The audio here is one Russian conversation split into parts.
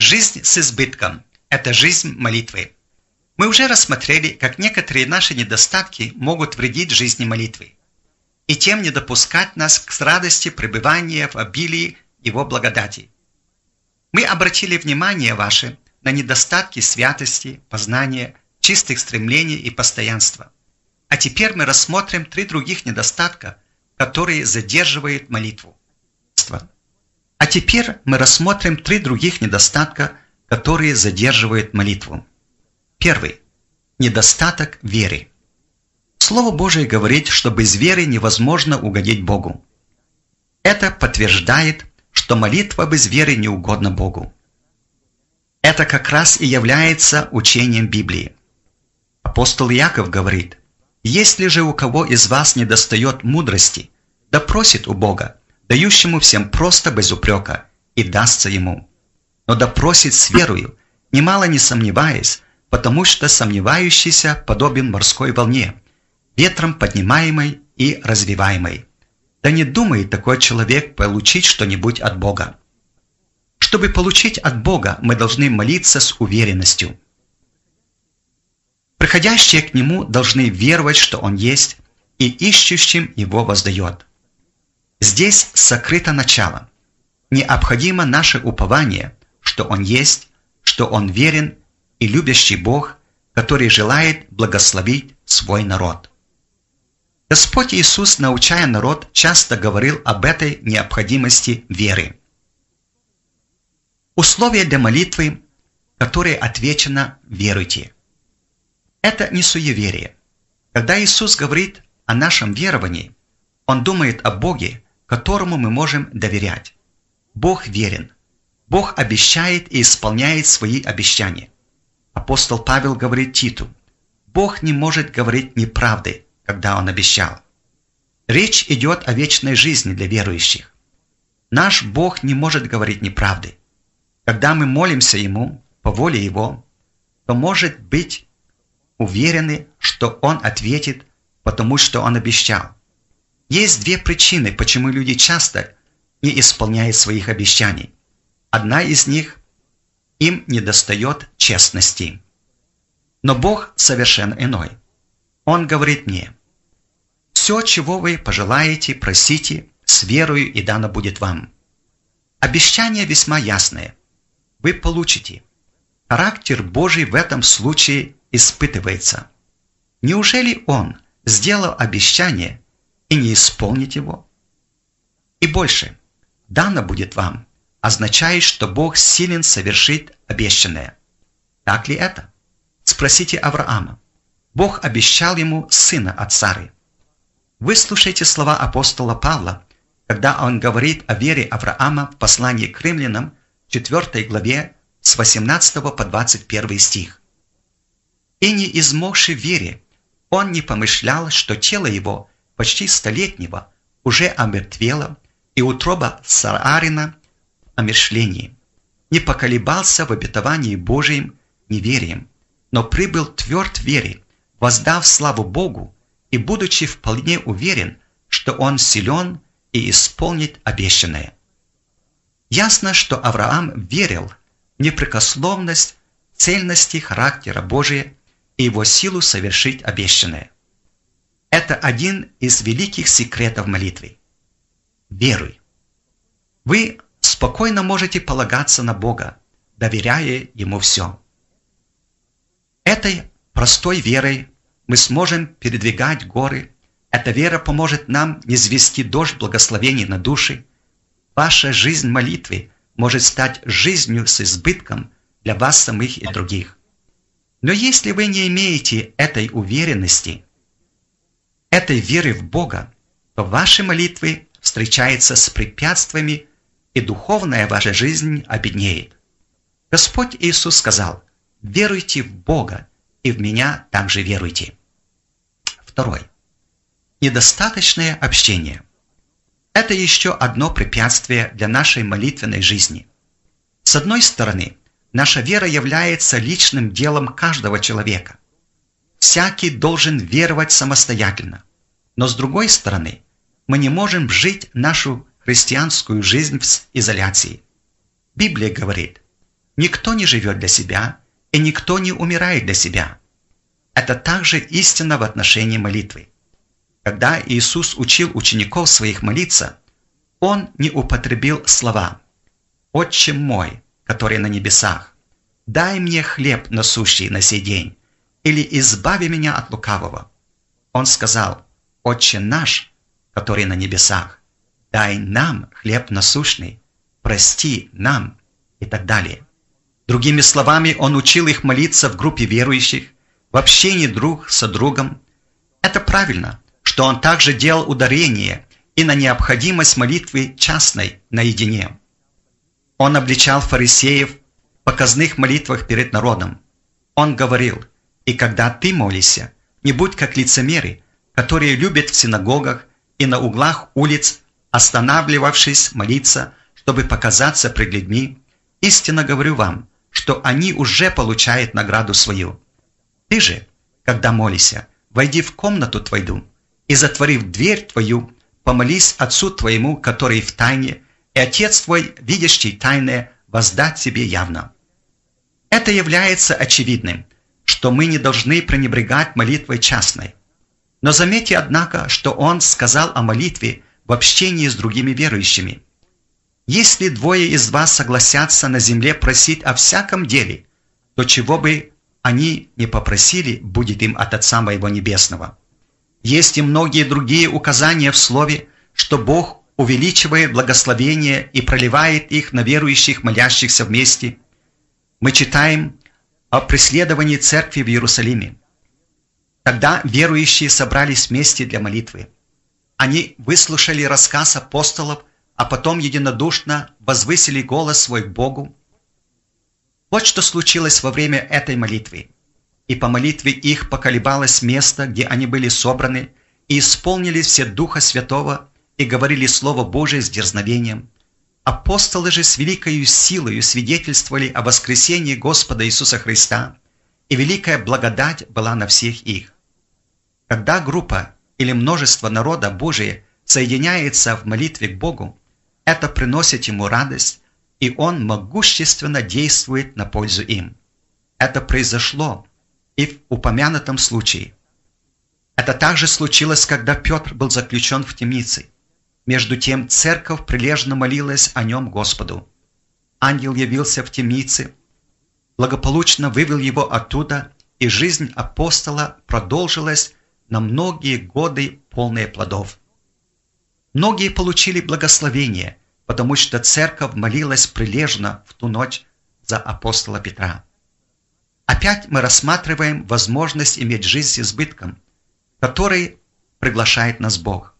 Жизнь с избытком – это жизнь молитвы. Мы уже рассмотрели, как некоторые наши недостатки могут вредить жизни молитвы и тем не допускать нас к радости пребывания в обилии Его благодати. Мы обратили внимание ваше на недостатки святости, познания, чистых стремлений и постоянства. А теперь мы рассмотрим 3 других недостатка, которые задерживают молитву. Первый. Недостаток веры. Слово Божие говорит, что без веры невозможно угодить Богу. Это подтверждает, что молитва без веры не угодна Богу. Это как раз и является учением Библии. Апостол Иаков говорит: «Если же у кого из вас недостает мудрости, да просит у Бога, дающему всем просто без упрека, и дастся ему. Но да просит с верою, немало не сомневаясь, потому что сомневающийся подобен морской волне, ветром поднимаемой и развиваемой. Да не думает такой человек получить что-нибудь от Бога». Чтобы получить от Бога, мы должны молиться с уверенностью. Приходящие к Нему должны веровать, что Он есть, и ищущим Его воздает. Здесь сокрыто начало. Необходимо наше упование, что Он есть, что Он верен и любящий Бог, который желает благословить свой народ. Господь Иисус, научая народ, часто говорил об этой необходимости веры. Условие для молитвы, которое отвечено «веруйте». Это не суеверие. Когда Иисус говорит о нашем веровании, Он думает о Боге, которому мы можем доверять. Бог верен. Бог обещает и исполняет свои обещания. Апостол Павел говорит Титу: «Бог не может говорить неправды, когда Он обещал». Речь идет о вечной жизни для верующих. Наш Бог не может говорить неправды. Когда мы молимся Ему по воле Его, то, может быть, уверены, что Он ответит, потому что Он обещал. Есть 2 причины, почему люди часто не исполняют своих обещаний. Одна из них – им недостает честности. Но Бог совершенно иной. Он говорит мне: «Все, чего вы пожелаете, просите, с верою и дано будет вам». Обещание весьма ясное. Вы получите. Характер Божий в этом случае испытывается. Неужели Он сделал обещание и не исполнит его? И больше. «Дано будет вам» означает, что Бог силен совершить обещанное. Так ли это? Спросите Авраама. Бог обещал ему сына от Сары. Выслушайте слова апостола Павла, когда он говорит о вере Авраама в послании к римлянам, 4 главе, с 18 по 21 стих. «И не измогши в вере, он не помышлял, что тело его, почти столетнего, уже омертвело, и утроба Саарина в омершлении. Не поколебался в обетовании Божиим неверием, но прибыл тверд в вере, воздав славу Богу, и будучи вполне уверен, что он силен и исполнит обещанное». Ясно, что Авраам верил в непрекословность, цельности характера Божия и его силу совершить обещанное. Это один из великих секретов молитвы. Веруй. Вы спокойно можете полагаться на Бога, доверяя Ему все. Этой простой верой мы сможем передвигать горы. Эта вера поможет нам низвести дождь благословений на души. Ваша жизнь молитвы может стать жизнью с избытком для вас самих и других. Но если вы не имеете этой уверенности, этой веры в Бога, то ваши молитвы встречаются с препятствиями, и духовная ваша жизнь обеднеет. Господь Иисус сказал: «Веруйте в Бога, и в Меня также веруйте». Второй. Недостаточное общение. Это еще одно препятствие для нашей молитвенной жизни. С одной стороны, наша вера является личным делом каждого человека. Всякий должен веровать самостоятельно. Но с другой стороны, мы не можем жить нашу христианскую жизнь в изоляции. Библия говорит: Никто не живет для себя, и никто не умирает для себя. Это также истина в отношении молитвы. Когда Иисус учил учеников своих молиться, Он не употребил слова «Отче мой, который на небесах, дай мне хлеб насущий на сей день» или «Избави меня от лукавого». Он сказал «Отче наш, который на небесах, дай нам хлеб насущный, прости нам» и так далее. Другими словами, Он учил их молиться в группе верующих, в общении друг со другом. Это правильно, что Он также делал ударение и на необходимость молитвы частной, наедине. Он обличал фарисеев в показных молитвах перед народом. Он говорил: «И когда ты молишься, не будь как лицемеры, которые любят в синагогах и на углах улиц, останавливавшись молиться, чтобы показаться пред людьми. Истинно говорю вам, что они уже получают награду свою. Ты же, когда молишься, войди в комнату твою и, затворив дверь твою, помолись Отцу твоему, который в тайне, и Отец твой, видящий тайное, воздаст тебе явно». Это является очевидным, что мы не должны пренебрегать молитвой частной. Но заметьте, однако, что Он сказал о молитве в общении с другими верующими. «Если двое из вас согласятся на земле просить о всяком деле, то чего бы они не попросили, будет им от Отца моего Небесного». Есть и многие другие указания в Слове, что Бог увеличивает благословения и проливает их на верующих, молящихся вместе. Мы читаем о преследовании церкви в Иерусалиме. Тогда верующие собрались вместе для молитвы. Они выслушали рассказ апостолов, а потом единодушно возвысили голос свой к Богу. Вот что случилось во время этой молитвы. И по молитве их поколебалось место, где они были собраны, и исполнили все Духа Святого, и говорили Слово Божие с дерзновением. Апостолы же с великою силою свидетельствовали о воскресении Господа Иисуса Христа, и великая благодать была на всех их. Когда группа или множество народа Божия соединяется в молитве к Богу, это приносит Ему радость, и Он могущественно действует на пользу им. Это произошло и в упомянутом случае. Это также случилось, когда Петр был заключен в темнице. Между тем церковь прилежно молилась о нем Господу. Ангел явился в темнице, благополучно вывел его оттуда, и жизнь апостола продолжилась на многие годы, полные плодов. Многие получили благословение, потому что церковь молилась прилежно в ту ночь за апостола Петра. Опять мы рассматриваем возможность иметь жизнь с избытком, который приглашает нас Бог.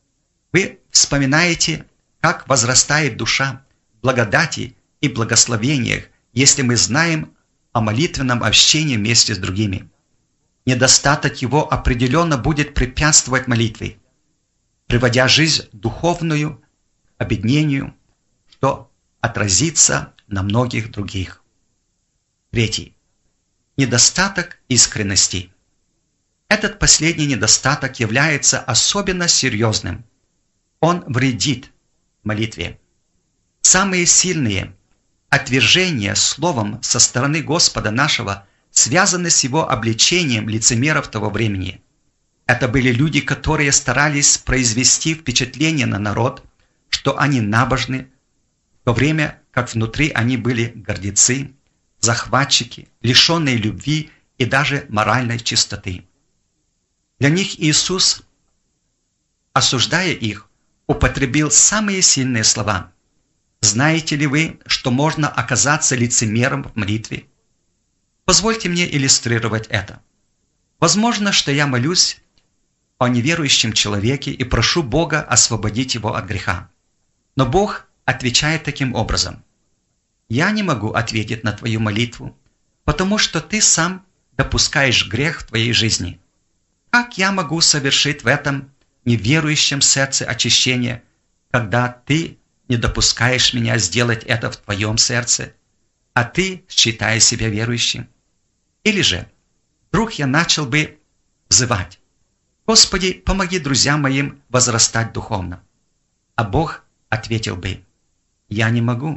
Вы вспоминаете, как возрастает душа в благодати и благословениях, если мы знаем о молитвенном общении вместе с другими. Недостаток его определенно будет препятствовать молитве, приводя жизнь духовную к обеднению, что отразится на многих других. Третий. Недостаток искренности. Этот последний недостаток является особенно серьезным. Он вредит молитве. Самые сильные отвержения словом со стороны Господа нашего связаны с Его обличением лицемеров того времени. Это были люди, которые старались произвести впечатление на народ, что они набожны, в то время как внутри они были гордецы, захватчики, лишенные любви и даже моральной чистоты. Для них Иисус, осуждая их, употребил самые сильные слова. Знаете ли вы, что можно оказаться лицемером в молитве? Позвольте мне иллюстрировать это. Возможно, что я молюсь о неверующем человеке и прошу Бога освободить его от греха. Но Бог отвечает таким образом: «Я не могу ответить на твою молитву, потому что ты сам допускаешь грех в твоей жизни. Как я могу совершить в этом неверующем сердце очищение, когда ты не допускаешь меня сделать это в твоем сердце, а ты считаешь себя верующим?» Или же, вдруг я начал бы взывать: «Господи, помоги друзьям моим возрастать духовно». А Бог ответил бы: «Я не могу,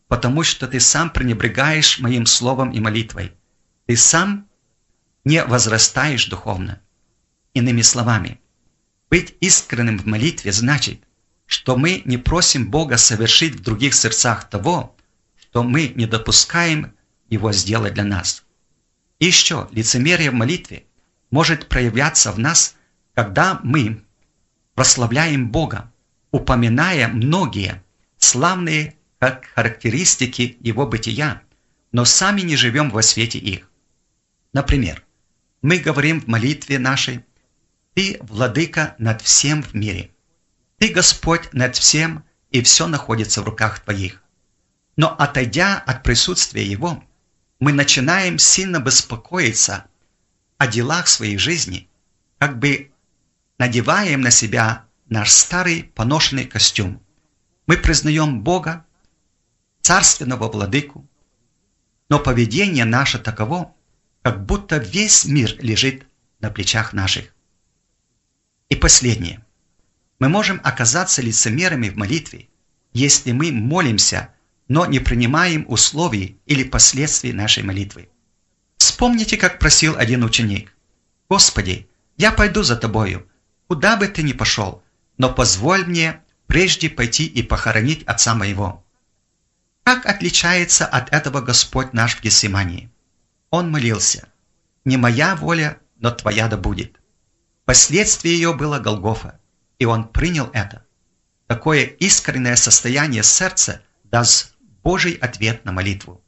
потому что ты сам пренебрегаешь моим словом и молитвой. Ты сам не возрастаешь духовно. Иными словами, быть искренним в молитве значит, что мы не просим Бога совершить в других сердцах того, что мы не допускаем Его сделать для нас. И еще лицемерие в молитве может проявляться в нас, когда мы прославляем Бога, упоминая многие славные характеристики Его бытия, но сами не живем во свете их. Например, мы говорим в молитве нашей: «Ты, Владыка, над всем в мире. Ты, Господь, над всем, и все находится в руках Твоих». Но отойдя от присутствия Его, мы начинаем сильно беспокоиться о делах своей жизни, как бы надеваем на себя наш старый поношенный костюм. Мы признаем Бога, царственного владыку, но поведение наше таково, как будто весь мир лежит на плечах наших. И последнее. Мы можем оказаться лицемерами в молитве, если мы молимся, но не принимаем условий или последствий нашей молитвы. Вспомните, как просил один ученик: «Господи, я пойду за Тобою, куда бы Ты ни пошел, но позволь мне прежде пойти и похоронить отца моего». Как отличается от этого Господь наш в Гефсимании? Он молился: «Не моя воля, но Твоя да будет». Последствие ее было Голгофа, и он принял это. Такое искреннее состояние сердца даст Божий ответ на молитву.